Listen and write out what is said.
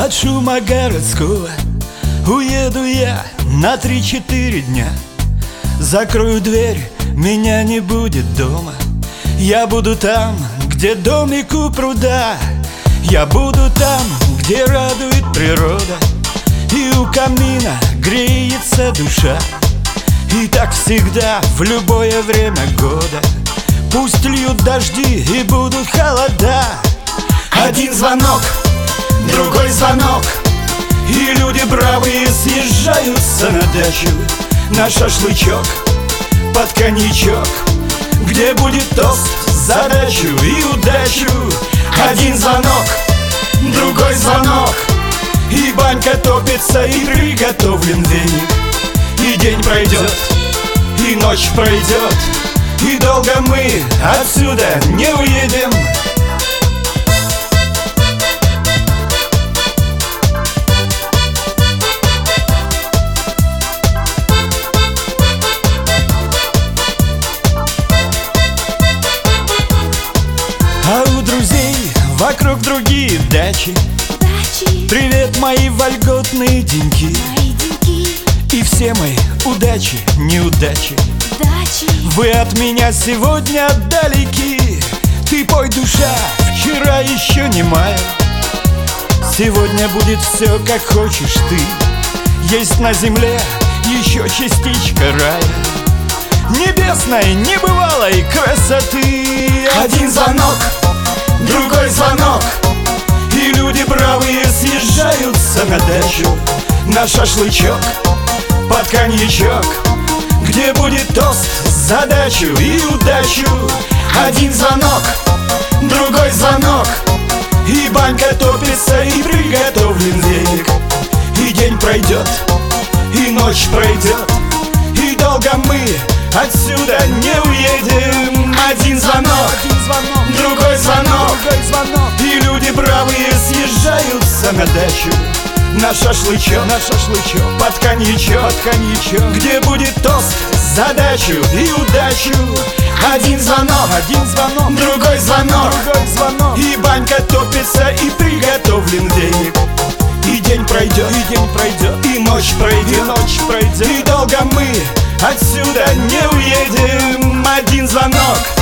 От шума городского уеду я на 3-4 дня. Закрою дверь, меня не будет дома. Я буду там, где домик у пруда. Я буду там, где радует природа, и у камина греется душа. И так всегда, в любое время года. Пусть льют дожди и будут холода. Один звонок, другой звонок, и люди бравые съезжаются на дачу, на шашлычок, под коньячок, где будет тост за дачу и удачу. Один звонок, другой звонок, и банька топится, и приготовлен веник. И день пройдет, и ночь пройдет, и долго мы отсюда не уедем. А у друзей вокруг другие дачи. Привет, мои вольготные деньки. И все мои удачи, неудачи. Вы от меня сегодня далеки. Ты пой, душа, вчера еще не мая. Сегодня будет все, как хочешь ты. Есть на земле еще частичка рая, небесной, небывалой красоты. Один звонок, другой звонок, и люди бравые съезжаются на дачу, на шашлычок, под коньячок, где будет тост за дачу и удачу. Один звонок, другой звонок, и банька топится, и приготовлен веник. И день пройдет, и ночь пройдет, и долго мы отсюда не уедем. Один звонок, другой звонок, и люди бравые съезжаются на дачу, на шашлычок, под коньячок, где будет тост за дачу и удачу. Один звонок, другой звонок, и банька топится, и приготовлен веник. И день пройдет, и ночь пройдет, и долго мы отсюда не уедем. Один звонок,